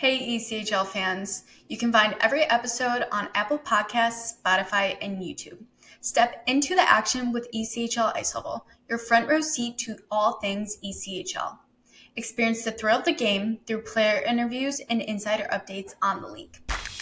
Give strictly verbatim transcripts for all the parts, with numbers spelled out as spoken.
Hey E C H L fans, you can find every episode on Apple Podcasts, Spotify, and YouTube. Step into the action with E C H L Ice Level, your front row seat to all things E C H L. Experience the thrill of the game through player interviews and insider updates on the league.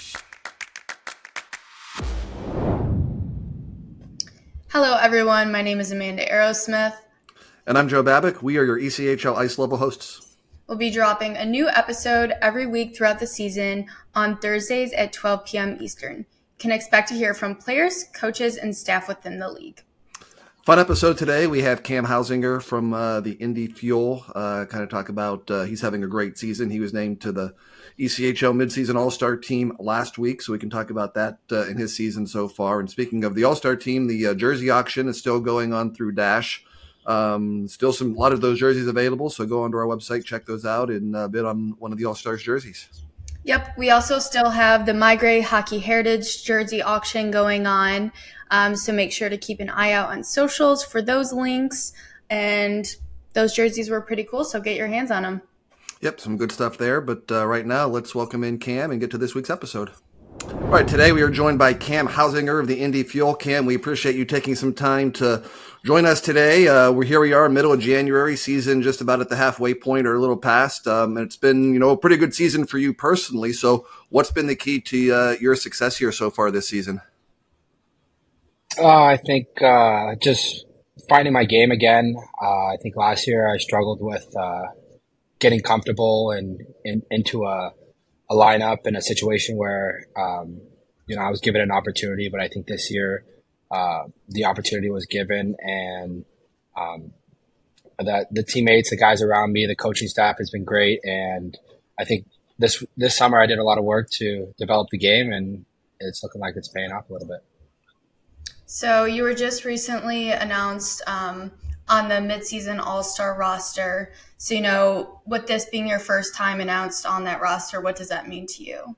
Hello everyone, my name is Amanda Aerosmith. And I'm Joe Babick. We are your E C H L Ice Level hosts. We'll be dropping a new episode every week throughout the season on Thursdays at twelve p.m. Eastern. You can expect to hear from players, coaches, and staff within the league. Fun episode today. We have Cam Hausinger from uh, the Indy Fuel. Uh, kind of talk about uh, he's having a great season. He was named to the E C H L midseason All-Star team last week, so we can talk about that uh, in his season so far. And speaking of the All-Star team, the uh, jersey auction is still going on through Dash. Um, still some a lot of those jerseys available, so go onto our website, check those out, and uh, bid on one of the All-Stars jerseys. Yep, we also still have the My Gray Hockey Heritage jersey auction going on, um, so make sure to keep an eye out on socials for those links, and those jerseys were pretty cool, so get your hands on them. Yep, some good stuff there, but uh, right now let's welcome in Cam and get to this week's episode. All right, today we are joined by Cam Hausinger of the Indy Fuel. Cam, we appreciate you taking some time to join us today. Uh, we're here. We are middle of January, season just about at the halfway point or a little past. Um, and it's been, you know, a pretty good season for you personally. So, what's been the key to uh, your success here so far this season? Uh, I think uh, just finding my game again. Uh, I think last year I struggled with uh, getting comfortable and in, into a. a lineup in a situation where, um, you know, I was given an opportunity, but I think this year uh, the opportunity was given, and um, that the teammates, the guys around me, the coaching staff has been great. And I think this this summer I did a lot of work to develop the game, and it's looking like it's paying off a little bit. So you were just recently announced um, on the midseason All-Star roster. So, you know, with this being your first time announced on that roster, what does that mean to you?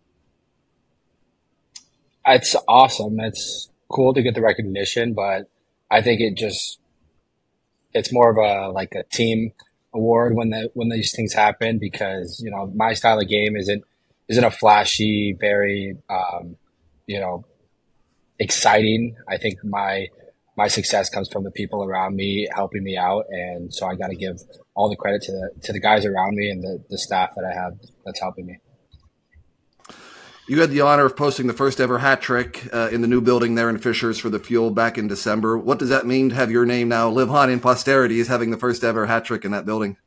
It's awesome. It's cool to get the recognition, but I think it just, it's more of a, like a team award when the, when these things happen, because, you know, my style of game isn't, isn't a flashy, very, um, you know, exciting. I think my, my success comes from the people around me helping me out. And so I got to give all the credit to the, to the guys around me and the, the staff that I have that's helping me. You had the honor of posting the first ever hat trick uh, in the new building there in Fishers for the Fuel back in December. What does that mean to have your name now live on in posterity as having the first ever hat trick in that building?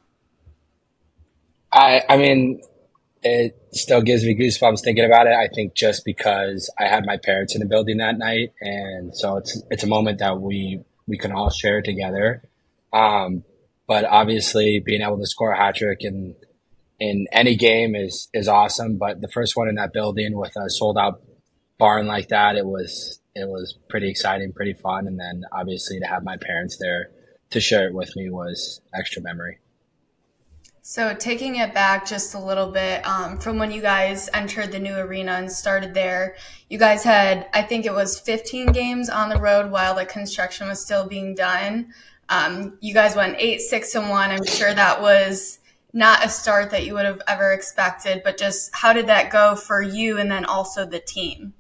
I, I mean, it still gives me goosebumps thinking about it. I think just because I had my parents in the building that night, and so it's it's a moment that we we can all share together. Um, but obviously, being able to score a hat trick in in any game is is awesome. But the first one in that building with a sold out barn like that, it was it was pretty exciting, pretty fun. And then obviously to have my parents there to share it with me was extra memory. So taking it back just a little bit, um, from when you guys entered the new arena and started there, you guys had, I think it was fifteen games on the road while the construction was still being done. Um, you guys went eight, six, and one. I'm sure that was not a start that you would have ever expected, but just how did that go for you and then also the team?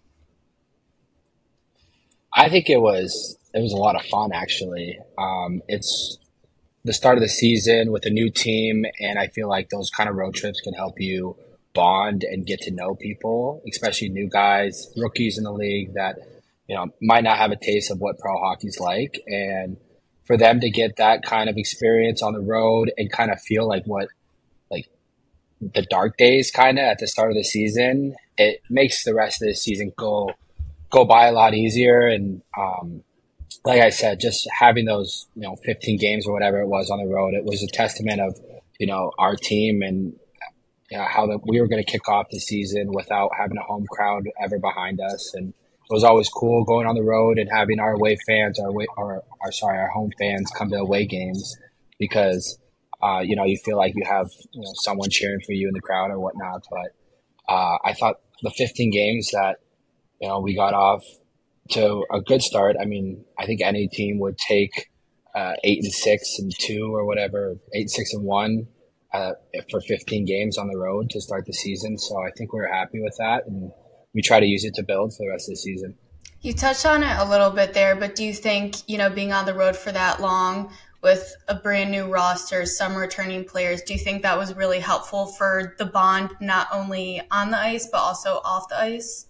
I think it was it was a lot of fun, actually. Um, it's the start of the season with a new team, and I feel like those kind of road trips can help you bond and get to know people, especially new guys, rookies in the league that, you know, might not have a taste of what pro hockey's like. And for them to get that kind of experience on the road and kind of feel like what, like the dark days kind of at the start of the season, it makes the rest of the season go, go by a lot easier. And, um, like I said, just having those, you know, fifteen games or whatever it was on the road, it was a testament of, you know, our team and you know, how the, we were going to kick off the season without having a home crowd ever behind us. And it was always cool going on the road and having our away fans, our away, our, our sorry, our home fans come to away games because, uh, you know, you feel like you have, you know, someone cheering for you in the crowd or whatnot. But uh, I thought the fifteen games that, you know, we got off to a good start. I mean, I think any team would take uh, eight and six and two or whatever, eight, six and one uh, for fifteen games on the road to start the season. So I think we're happy with that, and we try to use it to build for the rest of the season. You touched on it a little bit there, but do you think, you know, being on the road for that long with a brand new roster, some returning players, do you think that was really helpful for the bond, not only on the ice, but also off the ice?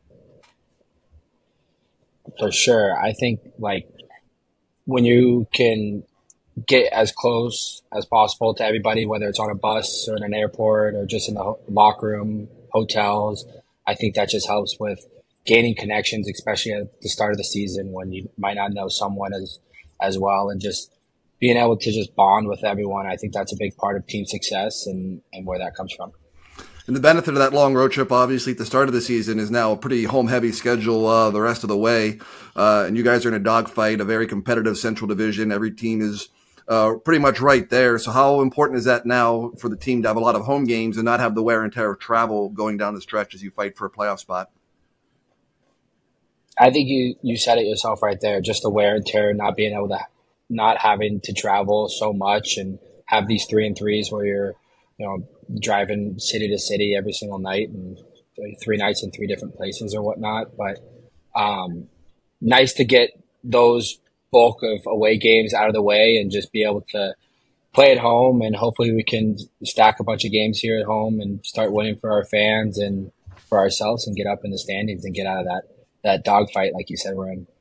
For sure. I think like when you can get as close as possible to everybody, whether it's on a bus or in an airport or just in the ho- locker room, hotels, I think that just helps with gaining connections, especially at the start of the season when you might not know someone as as well, and just being able to just bond with everyone. I think that's a big part of team success and, and where that comes from. And the benefit of that long road trip, obviously, at the start of the season is now a pretty home-heavy schedule uh, the rest of the way. Uh, and you guys are in a dogfight, a very competitive Central Division. Every team is uh, pretty much right there. So how important is that now for the team to have a lot of home games and not have the wear and tear of travel going down the stretch as you fight for a playoff spot? I think you, you said it yourself right there, just the wear and tear, not being able to, not having to travel so much and have these three and threes where you're, you know, driving city to city every single night and three nights in three different places or whatnot. But um, nice to get those bulk of away games out of the way and just be able to play at home. And hopefully we can stack a bunch of games here at home and start winning for our fans and for ourselves and get up in the standings and get out of that, that dogfight, like you said, we're in.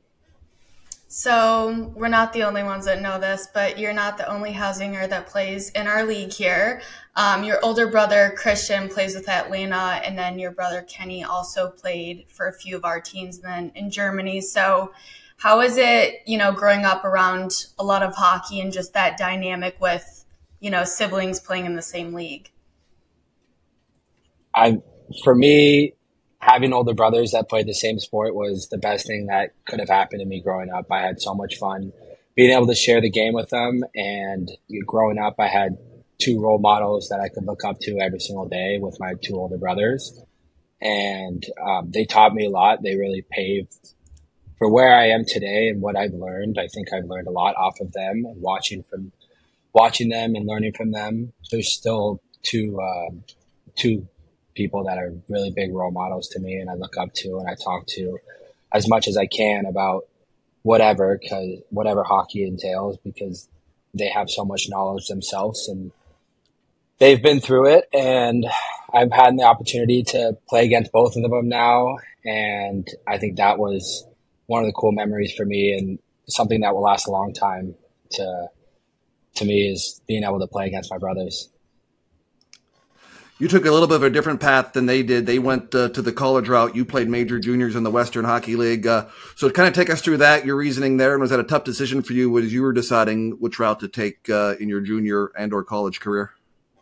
So we're not the only ones that know this, but you're not the only Housinger that plays in our league here. Um, your older brother, Christian, plays with Atlanta, and then your brother, Kenny, also played for a few of our teams then in Germany. So how is it, you know, growing up around a lot of hockey and just that dynamic with, you know, siblings playing in the same league? I, for me, having older brothers that played the same sport was the best thing that could have happened to me growing up. I had so much fun being able to share the game with them. And growing up, I had two role models that I could look up to every single day with my two older brothers. And um, they taught me a lot. They really paved for where I am today and what I've learned. I think I've learned a lot off of them and watching from watching them and learning from them. There's still two, um, two people that are really big role models to me and I look up to and I talk to as much as I can about whatever, cause whatever hockey entails, because they have so much knowledge themselves and they've been through it. And I've had the opportunity to play against both of them now. And I think that was one of the cool memories for me and something that will last a long time to, to me is being able to play against my brothers. You took a little bit of a different path than they did. They went uh, to the college route. You played major juniors in the Western Hockey League. Uh, so kind of take us through that, your reasoning there. And was that a tough decision for you as you were deciding which route to take uh, in your junior and or college career?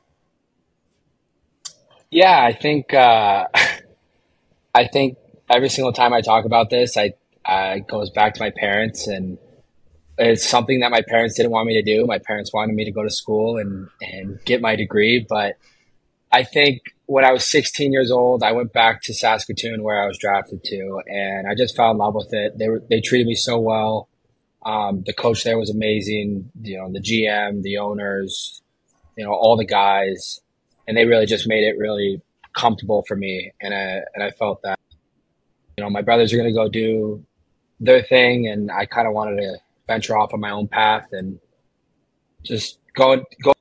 Yeah, I think uh, I think every single time I talk about this, I, I it goes back to my parents, and it's something that my parents didn't want me to do. My parents wanted me to go to school and, and get my degree, but I think when I was sixteen years old, I went back to Saskatoon where I was drafted to, and I just fell in love with it. They were, they treated me so well. Um, the coach there was amazing. You know, the G M, the owners, you know, all the guys, and they really just made it really comfortable for me. And I, and I felt that, you know, my brothers are going to go do their thing, and I kind of wanted to venture off on my own path and just go, go.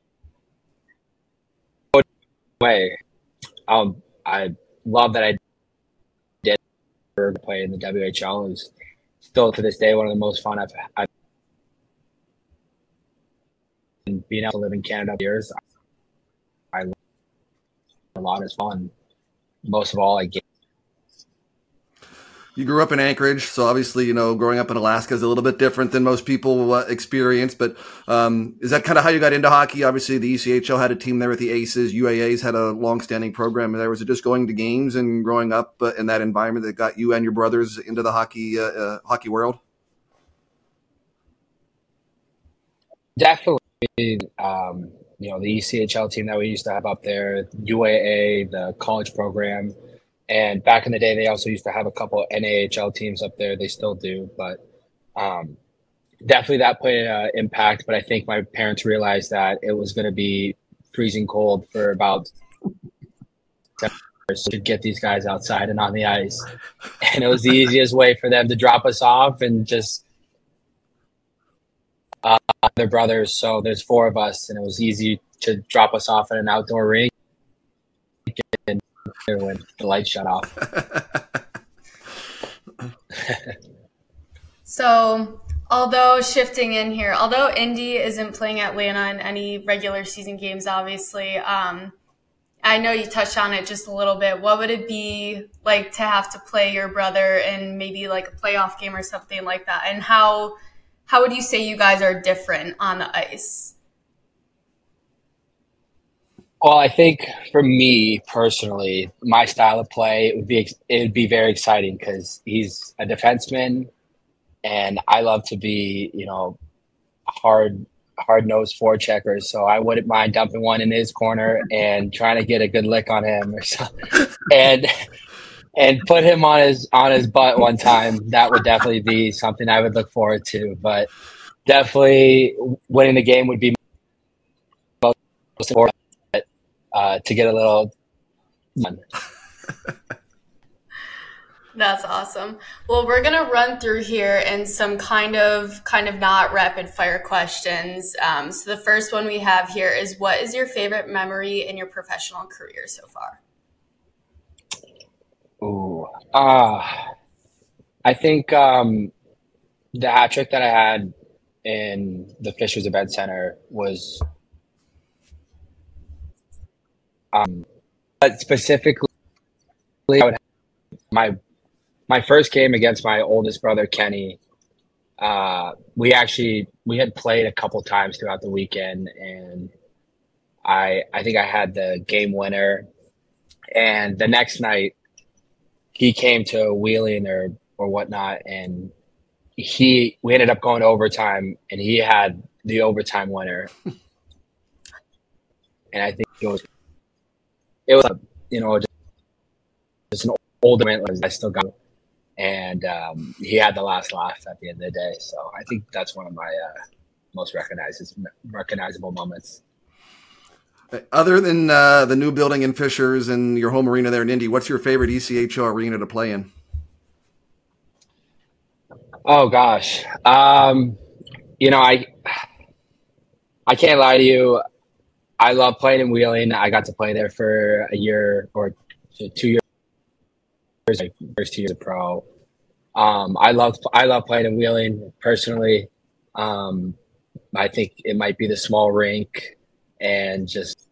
way. Um, I love that I did play in the W H L. It was still to this day one of the most fun I've had. And being able to live in Canada for years, I learned a lot as fun. Most of all, I get. You grew up in Anchorage, so obviously, you know, growing up in Alaska is a little bit different than most people uh, experience. But um, is that kind of how you got into hockey? Obviously, the E C H L had a team there with the Aces. U A A's had a long-standing program there. Was it just going to games and growing up uh, in that environment that got you and your brothers into the hockey uh, uh, hockey world? Definitely. Um, you know, the E C H L team that we used to have up there, U A A, the college program. And back in the day, they also used to have a couple N A H L teams up there. They still do, but um, definitely that played an uh, impact. But I think my parents realized that it was going to be freezing cold for about to get these guys outside and on the ice. And it was the easiest way for them to drop us off and just uh, their brothers. So there's four of us, and it was easy to drop us off at an outdoor rink and when the lights shut off. So although shifting in here, although Indy isn't playing Atlanta in any regular season games, obviously, um, I know you touched on it just a little bit. What would it be like to have to play your brother in maybe like a playoff game or something like that? And how how would you say you guys are different on the ice? Well, I think for me personally, my style of play, it would be it would be very exciting because he's a defenseman, and I love to be, you know, hard. hard-nosed forecheckers, so I wouldn't mind dumping one in his corner and trying to get a good lick on him or something, and and put him on his on his butt one time. That would definitely be something I would look forward to. But definitely winning the game would be most important, uh, to get a little fun. That's awesome. Well, we're going to run through here in some kind of kind of not rapid fire questions. Um, so the first one we have here is, what is your favorite memory in your professional career so far? Ooh, uh, I think um, the hat trick that I had in the Fishers Event Center was um, but specifically I would have my My first game against my oldest brother, Kenny, uh, we actually we had played a couple times throughout the weekend, and I I think I had the game winner. And the next night, he came to Wheeling or or whatnot, and he we ended up going to overtime, and he had the overtime winner. And I think it was it was a, you know just, just an old man. I still got. And um, he had the last laugh at the end of the day. So I think that's one of my uh, most recognizable, recognizable moments. Other than uh, the new building in Fishers and your home arena there in Indy, what's your favorite E C H L arena to play in? Oh, gosh. Um, you know, I I can't lie to you. I love playing in Wheeling. I got to play there for a year or two years. Like first two years of pro. Um, I love I love playing in Wheeling personally. Um, I think it might be the small rink and just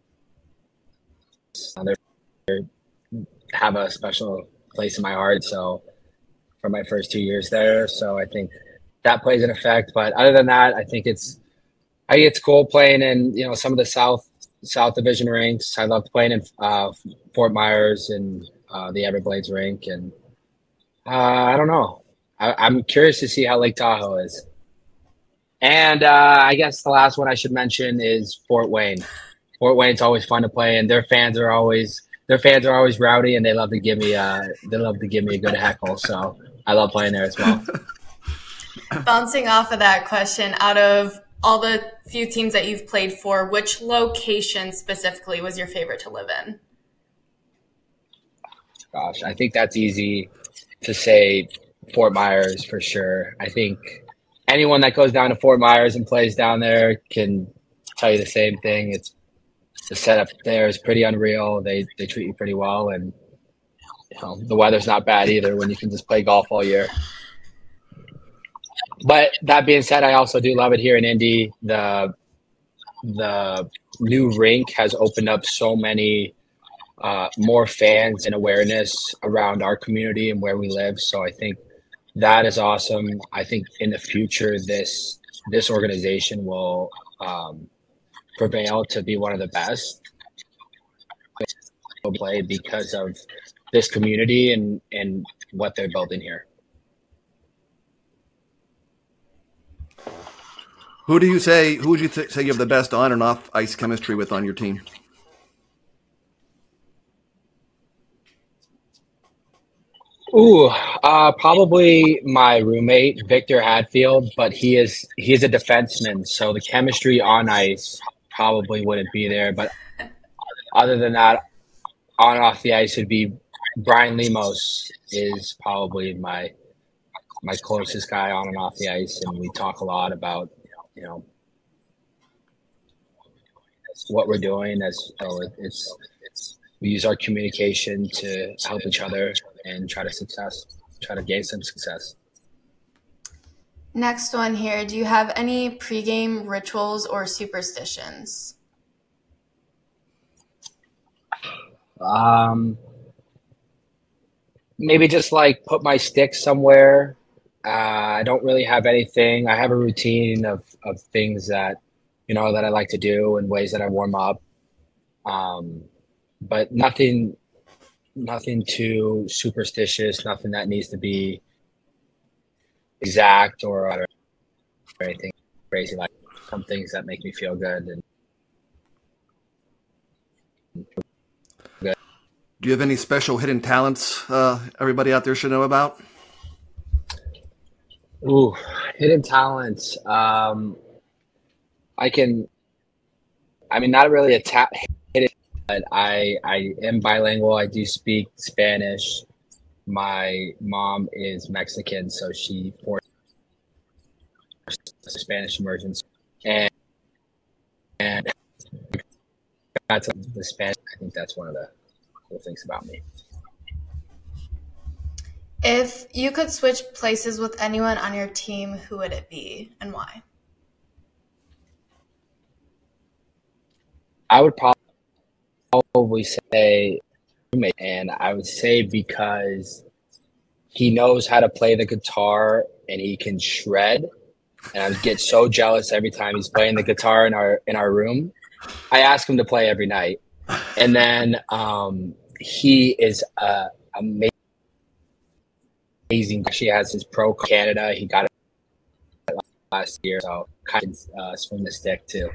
have a special place in my heart. So for my first two years there, so I think that plays an effect. But other than that, I think it's I think it's cool playing in you know some of the South South Division rinks. I loved playing in uh, Fort Myers and Uh, the Everblades rink, and uh, I don't know. I, I'm curious to see how Lake Tahoe is. And uh, I guess the last one I should mention is Fort Wayne. Fort Wayne's always fun to play, and their fans are always their fans are always rowdy, and they love to give me uh, they love to give me a good heckle. So I love playing there as well. Bouncing off of that question, out of all the few teams that you've played for, which location specifically was your favorite to live in? Gosh, I think that's easy to say. Fort Myers for sure. I think anyone that goes down to Fort Myers and plays down there can tell you the same thing. It's the setup there is pretty unreal. They they treat you pretty well, and you know, the weather's not bad either when you can just play golf all year. But that being said, I also do love it here in Indy. The the new rink has opened up so many uh, more fans and awareness around our community and where we live. So I think that is awesome. I think in the future, this this organization will um, prevail to be one of the best play because of this community and, and what they're building here. Who do you say? Who would you th- say you have the best on and off ice chemistry with on your team? Ooh, uh, probably my roommate Victor Hadfield, but he is he is a defenseman, so the chemistry on ice probably wouldn't be there. But other than that, on and off the ice would be Brian Lemos is probably my my closest guy on and off the ice, and we talk a lot about you know what we're doing. As so it's it's we use our communication to help each other and try to success, try to gain some success. Next one here. Do you have any pregame rituals or superstitions? Um, maybe just like put my stick somewhere. Uh, I don't really have anything. I have a routine of, of things that, you know, that I like to do and ways that I warm up. Um, but nothing, nothing too superstitious, nothing that needs to be exact or, or anything crazy, like some things that make me feel good. And good. Do you have any special hidden talents uh, everybody out there should know about? Ooh, hidden talents. Um, I can, I mean, not really a ta- hidden, but I, I am bilingual. I do speak Spanish. My mom is Mexican, so she forced Spanish immersion, and and that's the Spanish. I think that's one of the cool things about me. If you could switch places with anyone on your team, who would it be and why? I would probably say roommate, and I would say because he knows how to play the guitar and he can shred, and I get so jealous every time he's playing the guitar in our in our room. I ask him to play every night, and then um, he is uh, amazing. Amazing. She has his pro Canada. He got it last year, so kind of uh, swing the stick too.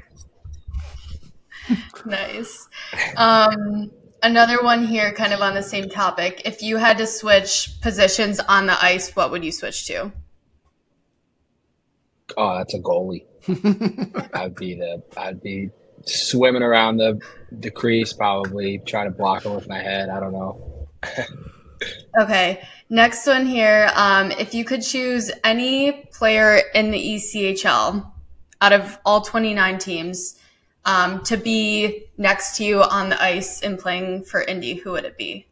Nice. Um, another one here, kind of on the same topic. If you had to switch positions on the ice, what would you switch to? Oh, that's a goalie. I'd be the. I'd be swimming around the the crease, probably trying to block him with my head. I don't know. Okay. Next one here. Um, if you could choose any player in the E C H L out of all twenty-nine teams um, to be next to you on the ice and playing for Indy, who would it be?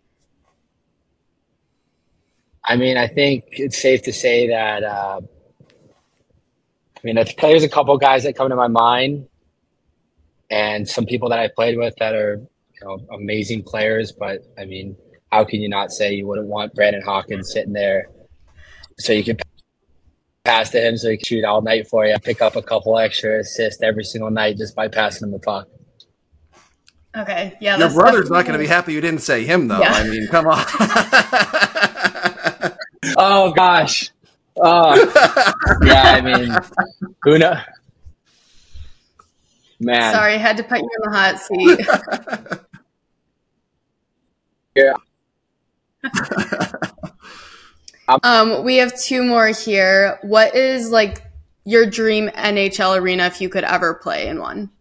I mean, I think it's safe to say that, uh, I mean, there's a couple guys that come to my mind and some people that I played with that are, you know, amazing players, but I mean, how can you not say you wouldn't want Brandon Hawkins sitting there so you could pass to him so he can shoot all night for you, pick up a couple extra assists every single night just by passing him the puck? Okay, yeah. Your brother's not going to be happy you didn't say him, though. Yeah. I mean, come on. Oh, gosh. Oh, yeah, I mean, who knows? Man. Sorry, I had to put you in the hot seat. Yeah. um, we have two more here. What is like your dream N H L arena if you could ever play in one?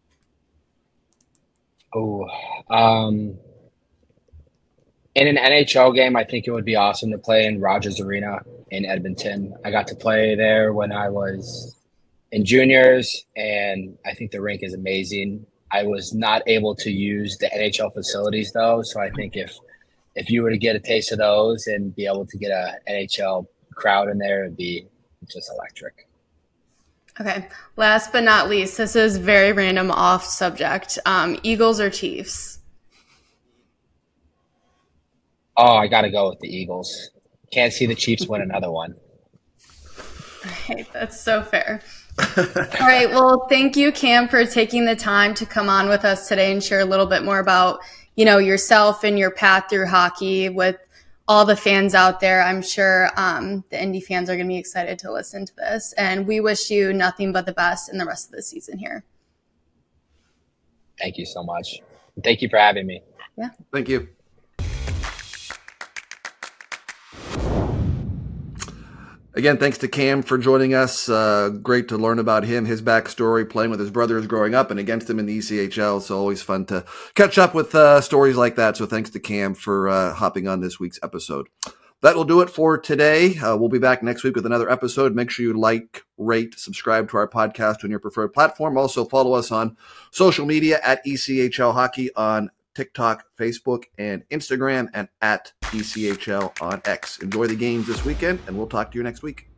Oh, um, in an N H L game, I think it would be awesome to play in Rogers Arena in Edmonton. I got to play there when I was in juniors, and I think the rink is amazing. I was not able to use the N H L facilities though, so I think if if you were to get a taste of those and be able to get a N H L crowd in there, it'd be just electric. Okay. Last but not least, this is very random off subject. Um, Eagles or Chiefs? Oh, I got to go with the Eagles. Can't see the Chiefs win another one. Okay, that's so fair. All right. Well, thank you, Cam, for taking the time to come on with us today and share a little bit more about, you know, yourself and your path through hockey with all the fans out there. I'm sure um, the Indy fans are going to be excited to listen to this. And we wish you nothing but the best in the rest of the season here. Thank you so much. Thank you for having me. Yeah. Thank you. Again, thanks to Cam for joining us. Uh, great to learn about him, his backstory, playing with his brothers growing up and against him in the E C H L. So always fun to catch up with uh, stories like that. So thanks to Cam for uh, hopping on this week's episode. That will do it for today. Uh, we'll be back next week with another episode. Make sure you like, rate, subscribe to our podcast on your preferred platform. Also follow us on social media at E C H L Hockey on TikTok, Facebook, and Instagram, and at E C H L on X. Enjoy the games this weekend, and we'll talk to you next week.